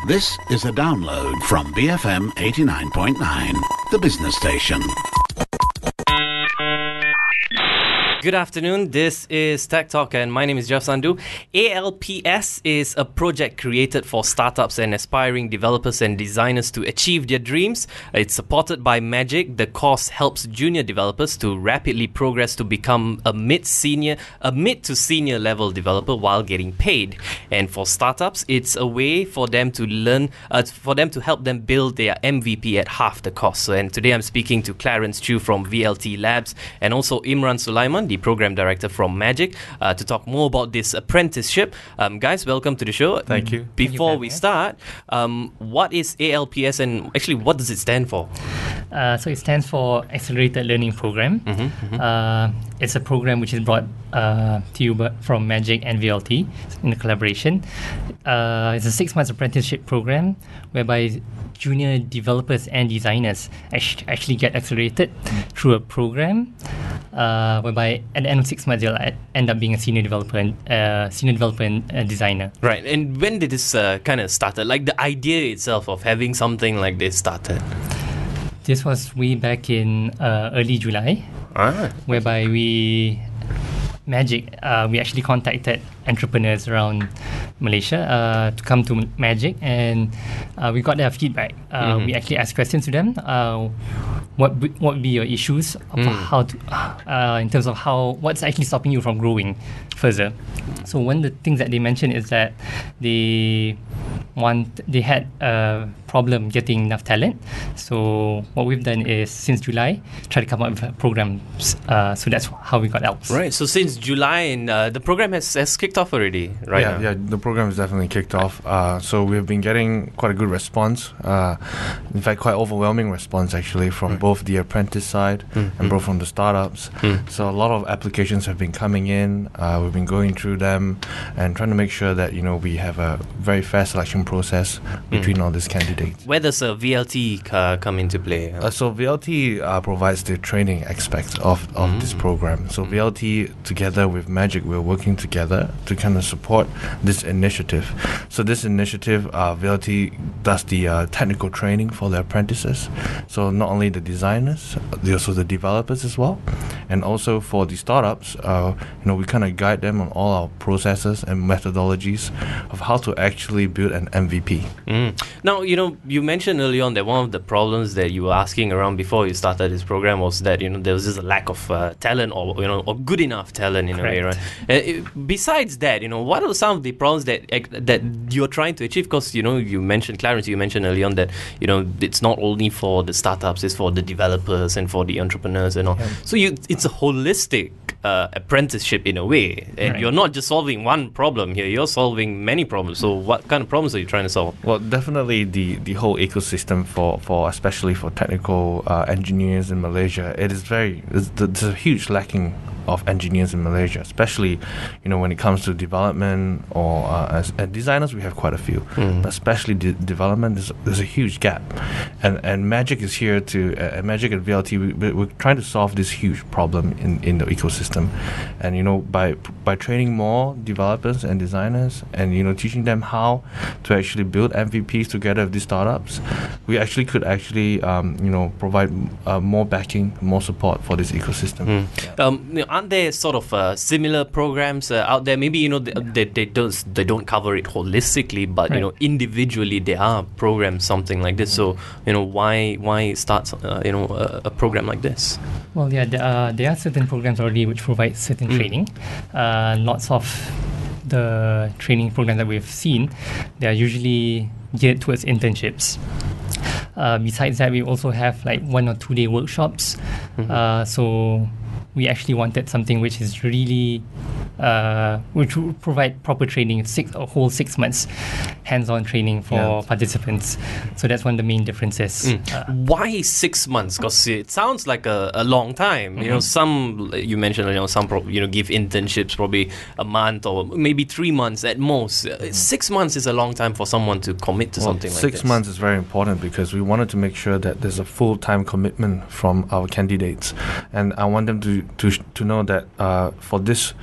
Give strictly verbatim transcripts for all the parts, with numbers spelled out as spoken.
This is a download from B F M eighty-nine point nine, the business station. Good afternoon, this is Tech Talk and my name is Jeff Sandhu. A L P S is a project created for startups and aspiring developers and designers to achieve their dreams. It's supported by Magic. The course helps junior developers to rapidly progress to become a mid-senior, a mid to senior level developer while getting paid. And for startups, it's a way for them to learn, uh, for them to help them build their M V P at half the cost. So, and today I'm speaking to Clarence Chew from V L T Labs and also Imran Sulaiman, the program director from Magic, uh, to talk more about this apprenticeship. Um, guys, welcome to the show. Thank you. Before Thank you we start, um, what is A L P S and actually what does it stand for? Uh, so it stands for Accelerated Learning Program. Mm-hmm, mm-hmm. Uh, it's a program which is brought uh, to you b- from Magic and V L T in a collaboration. Uh, it's a six-month apprenticeship program whereby junior developers and designers act- actually get accelerated through a program uh, whereby at the end of six months they'll a- end up being a senior developer and uh, senior developer and uh, designer. Right. And when did this uh, kind of started? Like the idea itself of having something like this started? This was way back in uh, early July, Ah. whereby we Magic uh, we actually contacted entrepreneurs around Malaysia uh, to come to Magic, and uh, we got their feedback. Uh, Mm-hmm. We actually asked questions to them. Uh, what b- what would be your issues of Mm. how to uh, in terms of how what's actually stopping you from growing further? So one of the things that they mentioned is that they want they had a problem getting enough talent. So what we've done is since July try to come up with programs. Uh, so that's how we got Elps. Right. So since July, and uh, the program has, has kicked off already, right? yeah, now. yeah, the program is definitely kicked off. Uh, so we've been getting quite a good response. Uh, in fact, quite overwhelming response actually from Right. both the apprentice side Mm-hmm. and both from the startups. Mm. So a lot of applications have been coming in. Uh, we've been going through them and trying to make sure that you know we have a very fair selection process between all these candidates. Where does a V L T uh, come into play? Uh, so V L T uh, provides the training aspect of, of this program. So V L T together with Magic, we're working together to kind of support this initiative. So this initiative, uh, V L T does the uh, technical training for the apprentices. So not only the designers, the, also the developers as well. And also for the startups, uh, you know, we kind of guide them on all our processes and methodologies of how to actually build an M V P. Mm. Now, you know, you mentioned earlier on that one of the problems that you were asking around before you started this program was that, you know, there was just a lack of uh, talent or, you know, or good enough talent in Correct. a way, right? Uh, it, besides that, you know, what are some of the problems that ec- that you're trying to achieve? Because, you know, you mentioned, Clarence, you mentioned earlier on that, you know, it's not only for the startups, it's for the developers and for the entrepreneurs and all. Yeah. So you, it's a holistic uh, apprenticeship in a way. And Right. you're not just solving one problem here, you're solving many problems. So what kind of problems are you trying to solve? Well, definitely the, the whole ecosystem for, for especially for technical uh, engineers in Malaysia, it is very there's, there's a huge lacking of engineers in Malaysia, especially you know when it comes to development or uh, as, as designers we have quite a few, Mm. but especially de- development there's, there's a huge gap, and and Magic is here to uh, Magic and V L T we, we're trying to solve this huge problem in, in the ecosystem, and you know by by training more developers and designers and you know teaching them how to actually build M V Ps together with these startups, we actually could actually um, you know provide uh, more backing, more support for this ecosystem. Mm. Um, you know, aren't there sort of uh, similar programs uh, out there? Maybe you know they, they, they don't they don't cover it holistically, but you Right. know individually there are programs something like this. So you know why why start uh, you know a, a program like this? Well, yeah, there are, there are certain programs already which provide certain Mm. training. Uh, lots of the training programs that we've seen, they are usually geared towards internships. Uh, besides that, we also have like one or two day workshops. Mhm. Uh, so we actually wanted something which is really uh, which will provide proper training, six a whole six months hands-on training for Yeah. participants. So that's one of the main differences. Mm. Uh, Why six months? Because it sounds like a, a long time. You know, some you mentioned, you know, some pro, you know give internships probably a month or maybe three months at most. Uh, Six months is a long time for someone to commit to Well, something like six this. months is very important because we wanted to make sure that there's a full-time commitment from our candidates, and I want them to to sh- to know that uh, for this for them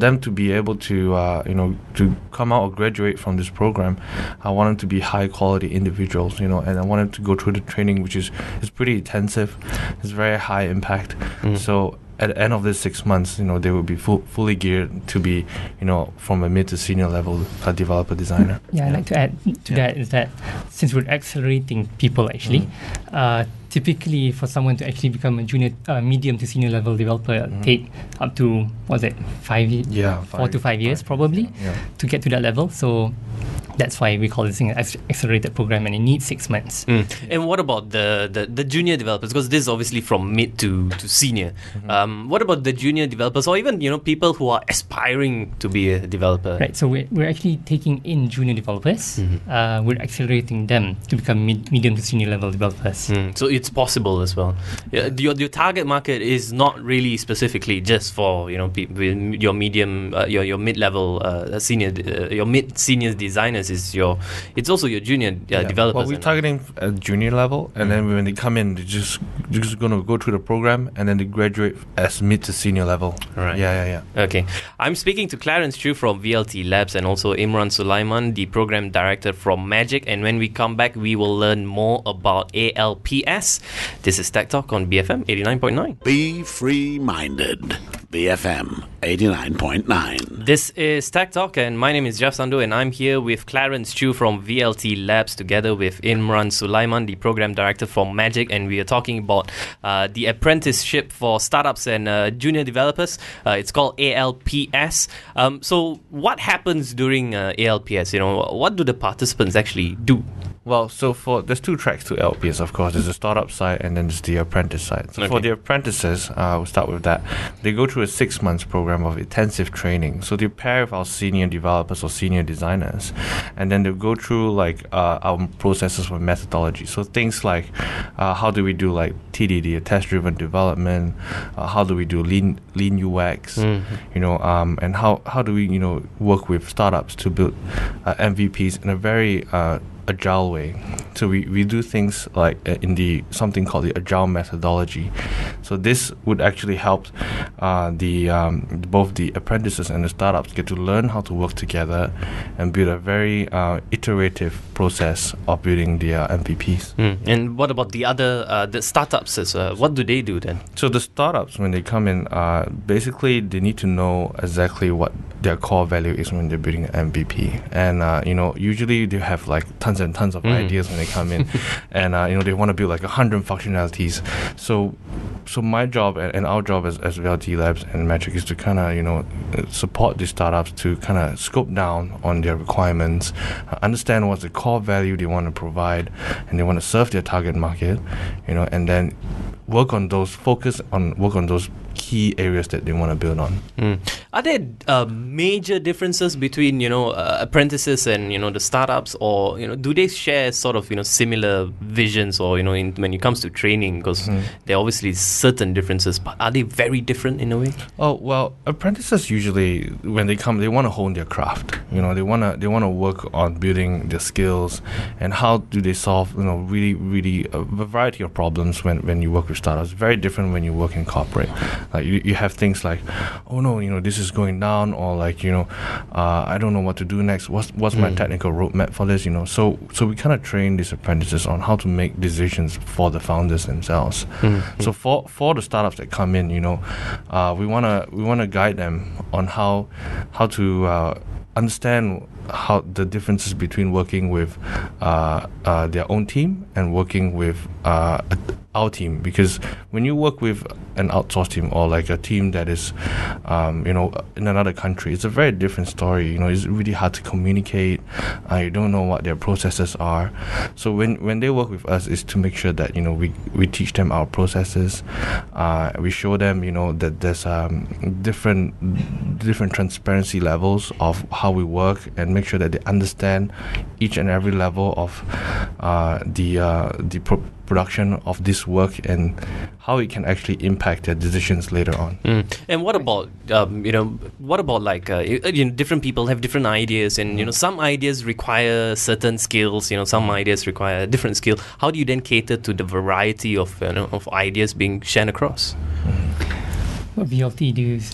them to be able to, uh, you know, to come out or graduate from this program, I want them to be high quality individuals, you know, and I want them to go through the training, which is, is pretty intensive. It's very high impact. Mm. So at the end of this six months, you know, they will be full, fully geared to be, you know, from a mid to senior level uh, developer designer. Yeah, I'd like to add to yeah. that is that since we're accelerating people actually, mm. uh, typically for someone to actually become a junior, uh, medium to senior level developer, mm. take up to, what's it, five years? Yeah, four to five years five, probably yeah. to get to that level. So that's why we call this an accelerated program, and it needs six months. Mm. And what about the, the, the junior developers? Because this is obviously from mid to, to senior. Mm-hmm. Um, what about the junior developers, or even, you know, people who are aspiring to be a developer? Right. So we're, we're actually taking in junior developers. Mm-hmm. Uh, we're accelerating them to become mid, medium to senior level developers. Mm. So it's possible as well. Yeah, your, your target market is not really specifically just for, you know, pe- your medium, uh, your your mid level uh, senior, uh, your mid senior designers. Is your it's also your junior uh, yeah. developers. Well, we're targeting at junior level, and mm. then when they come in, they're just they're just going to go through the program, and then they graduate as mid to senior level. Right. Yeah, yeah, yeah. Okay. I'm speaking to Clarence Chew from V L T Labs, and also Imran Sulaiman, the program director from Magic. And when we come back, we will learn more about A L P S. This is Tech Talk on B F M eighty-nine point nine. Be free-minded. B F M eighty-nine point nine. This is Tech Talk, and my name is Jeff Sandu, and I'm here with Clarence Chew from V L T Labs, together with Imran Sulaiman, the program director from Magic, and we are talking about uh, the apprenticeship for startups and uh, junior developers. Uh, it's called A L P S. Um, so, what happens during uh, A L P S? You know, what do the participants actually do? Well, so for there's two tracks to A L P S, of course. There's the startup side and then there's the apprentice side. So okay. for the apprentices, uh, we'll start with that. They go through a six months program of intensive training. So they pair with our senior developers or senior designers, and then they go through like uh, our processes for methodology. So things like uh, how do we do like T D D, test-driven development? Uh, how do we do lean lean U X? Mm-hmm. You know, um, and how how do we you know work with startups to build uh, M V Ps in a very uh, agile way. So we, we do things like uh, in the something called the agile methodology. So this would actually help uh, the um, both the apprentices and the startups get to learn how to work together and build a very uh, iterative process of building their M V Ps. Mm. And what about the other uh, the startups? As, uh, what do they do then? So the startups, when they come in, uh, basically they need to know exactly what their core value is when they're building an M V P. And uh, you know, usually they have like tons and tons of mm. ideas when they come in, and uh, you know they want to build like a hundred functionalities. So, so my job and, and our job as, as V L T Labs and Magic is to kind of you know support these startups to kind of scope down on their requirements, uh, understand what's the core value they want to provide, and they want to serve their target market, you know, and then work on those, focus on work on those key areas that they want to build on. Mm. Are there uh, major differences between you know uh, apprentices and you know the startups, or you know do they share sort of you know similar visions, or you know in, when it comes to training? Because mm. there are obviously certain differences, but are they very different in a way? Oh well, apprentices usually when they come, they want to hone their craft. You know, they wanna they want to work on building their skills and how do they solve you know really really a variety of problems when when you work with startups. Very different when you work in corporate. Like you, you have things like, oh no, you know this is going down, or like you know, uh, I don't know what to do next. What's what's mm. my technical roadmap for this? You know, so so we kind of train these apprentices on how to make decisions for the founders themselves. Mm-hmm. So for for the startups that come in, you know, uh, we wanna we wanna guide them on how how to uh, understand how the differences between working with uh, uh, their own team and working with uh, our team, because when you work with an outsourced team or like a team that is um, you know in another country, it's a very different story. You know, it's really hard to communicate. Uh, you don't know what their processes are. So when when they work with us, is to make sure that you know we we teach them our processes. Uh, we show them you know that there's um, different different transparency levels of how we work, and make sure that they understand each and every level of uh, the uh, the pro- production of this work and how it can actually impact their decisions later on. Mm. And what about um, you know what about like uh, you know different people have different ideas, and you know some ideas require certain skills, you know some ideas require a different skill. How do you then cater to the variety of you know of ideas being shared across? What V L T do is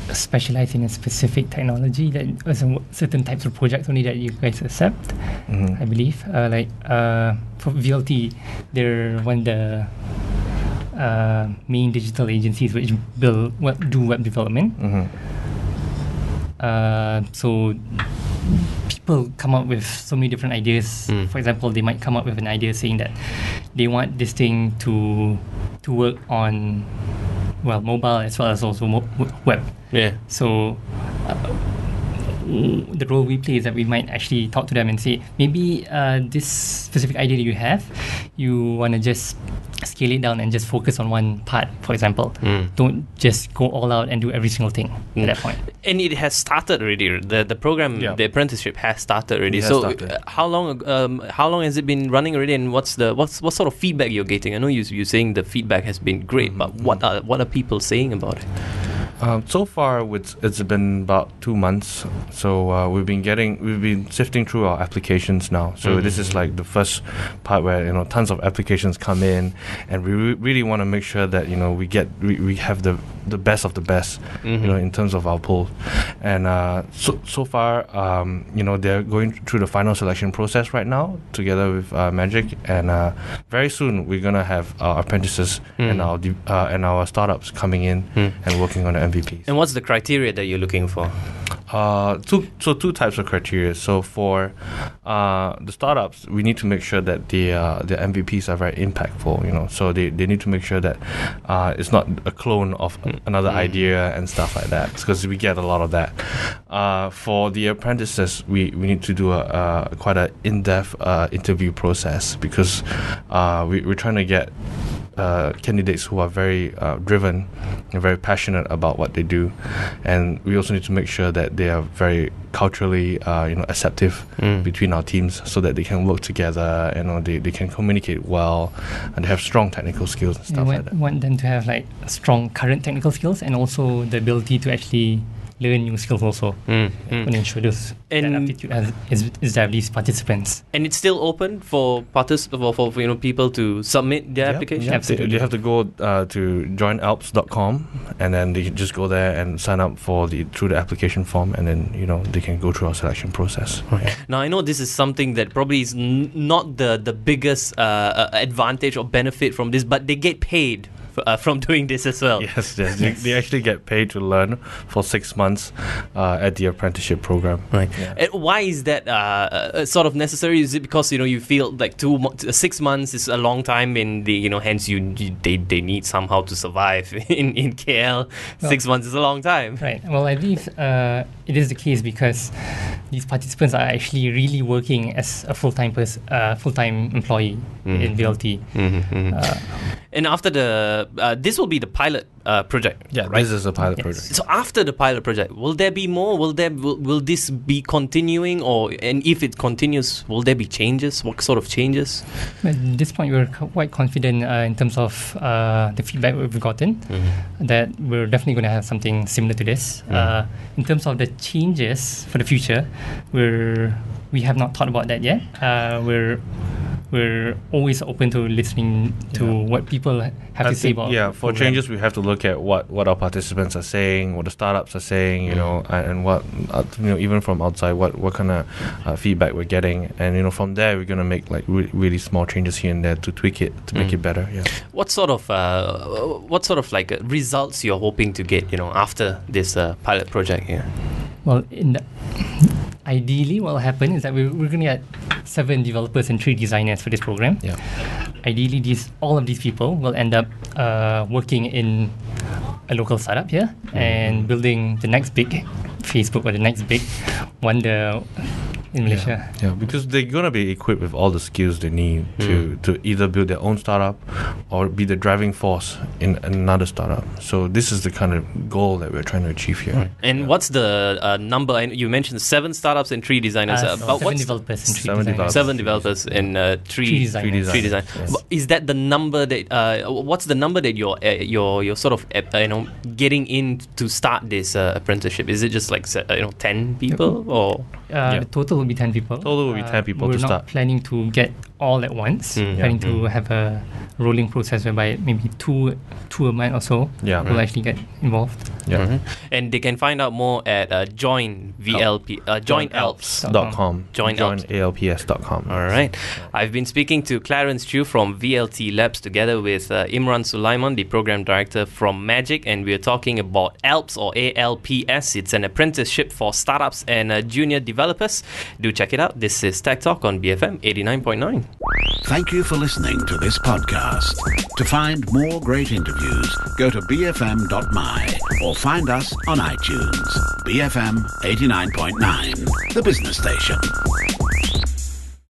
specialize in a specific technology, that uh, some certain types of projects only that you guys accept. Mhm. I believe, uh, like uh, for V L T, they're one of the uh, main digital agencies which build web, do web development. Mhm. Uh, so people come up with so many different ideas. Mm. For example, they might come up with an idea saying that they want this thing to to work on, well, mobile as well as also mo- w- web. Yeah. So uh, w- the role we play is that we might actually talk to them and say, maybe uh, this specific idea that you have, you want to just scale it down and just focus on one part, for example. Mm. Don't just go all out and do every single thing Mm. at that point. And it has started already. The the program, Yeah. the apprenticeship has started already. It has so, started. uh, how long um, how long has it been running already? And what's the what's what sort of feedback you're getting? I know you you're saying the feedback has been great, Mhm. but what are what are people saying about it? Um, so far, it's, it's been about two months. So uh, we've been getting, we've been sifting through our applications now. So Mhm. this is like the first part where you know tons of applications come in, and we re- really want to make sure that you know we get we, we have the the best of the best, Mhm. you know, in terms of our pool. And uh, so so far, um, you know, they're going through the final selection process right now together with uh, Magic, and uh, very soon we're gonna have our apprentices Mm. and our de- uh, and our startups coming in Mm. and working on the M V Ps. And what's the criteria that you're looking for? Uh, two, so two types of criteria. So for uh, the startups, we need to make sure that the uh, the M V Ps are very impactful. You know, so they, they need to make sure that uh, it's not a clone of another Mm. idea and stuff like that, because we get a lot of that. Uh, for the apprentices, we, we need to do a, a quite a in-depth uh, interview process, because uh, we, we're trying to get Uh, candidates who are very uh, driven and very passionate about what they do, and we also need to make sure that they are very culturally, uh, you know, acceptive Mm. between our teams, so that they can work together. You know, they, they can communicate well, and they have strong technical skills and We stuff want, like that. want them to have like strong current technical skills and also the ability to actually learn new skills also. Mm. Mm. Want to ensure those that And- aptitude has, is, is there these participants. And it's still open for partic- for, for, for you know people to submit their Yep, application. yep. They, Absolutely. they have to go uh, to join alps dot com, and then they can just go there and sign up for the through the application form, and then you know they can go through our selection process. Yeah. Now I know this is something that probably is n- not the the biggest uh, uh, advantage or benefit from this, but they get paid f- uh, from doing this as well. Yes, yes. They, they actually get paid to learn for six months uh, at the apprenticeship program. Right. Yeah. And why is that uh, uh, sort of necessary? Is it because you know you feel like two mo- uh, six months is a long time, and the you know hence you, you they, they need somehow to survive in in K L. Well- Six months is a long time. Right. Well, I believe uh, it is the case because these participants are actually really working as a full-time pers- uh, full-time employee Mhm. in V L T. Mm-hmm, mm-hmm. Uh, And after the uh, this will be the pilot uh, project. Yeah, right. this is a pilot Yes. project. So after the pilot project, will there be more? Will there will, will this be continuing, or and if it continues, will there be changes? What sort of changes? At this point, we're co- quite confident uh, in terms of uh, the feedback we've gotten that we're definitely going to have something similar to this. Mm. Uh, in terms of the changes for the future, we're we have not thought about that yet. Uh, we're we're always open to listening to Yeah. what people ha- have I to say think, about. yeah, the for program. changes, we have to look at what, what our participants are saying, what the startups are saying, you Mm. know, and, and what, uh, you know, even from outside, what, what kind of uh, feedback we're getting. And, you know, from there, we're going to make like re- really small changes here and there to tweak it, to make Mm. it better. Yeah. What sort of uh, what sort of like uh, results you're hoping to get? You know, after this uh, pilot project here. Well, in the, ideally, what will happen is that we're, we're going to get seven developers and three designers for this program. Yeah. Ideally, these all of these people will end up uh, working in a local startup here and building the next big Facebook or the next big wonder in Malaysia. Yeah, because they're gonna be equipped with all the skills they need to, to either build their own startup or be the driving force in another startup. So this is the kind of goal that we're trying to achieve here. And Yeah. what's the uh, number? I, you mentioned seven startups and three designers. Uh, Uh, but seven what's developers and three Seven designers. developers. seven developers and uh, three, Three designers. Three designers. Three design. Yes. But is that the number that uh, what's the number that you're uh, you're you're sort of uh, you know getting in to start this uh, apprenticeship? Is it just like se- uh, you know ten people or Uh, Yeah. The total will be ten people. Total will be Uh, ten people we're to not start. planning to get all at once. Mm. Planning Yeah. to have a rolling process whereby maybe two two a month or so Yeah. will actually get involved. Yeah. Mhm. And they can find out more at uh, Join V L P, uh, Join Alps. Dot com. Join Join Alps. A L P S dot com. All right. I've been speaking to Clarence Chu from V L T Labs together with uh, Imran Sulaiman, the program director from Magic, and we're talking about ALPS or A L P S. It's an apprenticeship for startups and uh, junior developers. Do check it out. This is Tech Talk on B F M eighty-nine point nine. Thank you for listening to this podcast. To find more great interviews, go to b f m dot m y or find us on iTunes. B F M eighty-nine point nine, the business station.